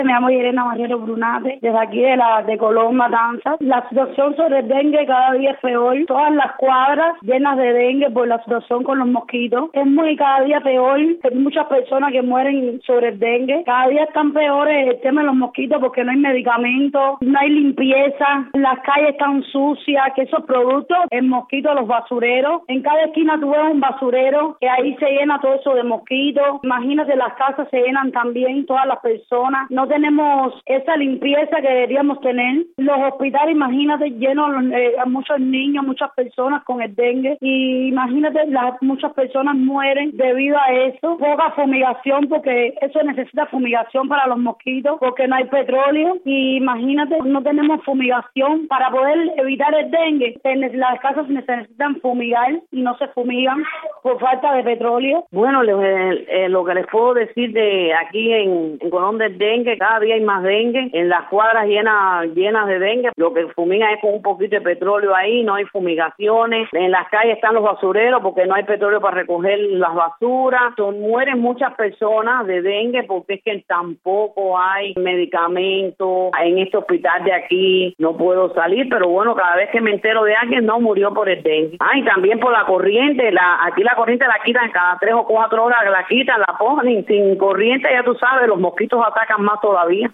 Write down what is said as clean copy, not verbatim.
Me llamo Irena Marrero Brunate, desde aquí de Colón, Matanzas. La situación sobre el dengue cada día es peor. Todas las cuadras llenas de dengue por la situación con los mosquitos. Es cada día peor. Hay muchas personas que mueren sobre el dengue. Cada día están peores el tema de los mosquitos porque no hay medicamentos, no hay limpieza, las calles están sucias, que esos productos, el mosquito, los basureros. En cada esquina tú ves un basurero que ahí se llena todo eso de mosquitos. Imagínate, las casas se llenan también, todas las personas. No tenemos esa limpieza que deberíamos tener. Los hospitales, imagínate, llenos muchos niños, muchas personas con el dengue. Y imagínate, muchas personas mueren debido a eso. Poca fumigación, porque eso necesita fumigación para los mosquitos, porque no hay petróleo. Y imagínate, no tenemos fumigación para poder evitar el dengue. Las casas se necesitan fumigar y no se fumigan por falta de petróleo. Bueno, lo que les puedo decir de aquí en Colón del dengue, cada día hay más dengue, en las cuadras llenas de dengue. Lo que fumigan es con un poquito de petróleo ahí, no hay fumigaciones. En las calles están los basureros porque no hay petróleo para recoger las basuras. Mueren muchas personas de dengue porque es que tampoco hay medicamentos. En este hospital de aquí no puedo salir, pero bueno, cada vez que me entero de alguien, no murió por el dengue. Y también por la corriente. Aquí la corriente la quitan cada 3 o 4 horas, la quitan, la ponen. Sin corriente, ya tú sabes, los mosquitos atacan más todavía.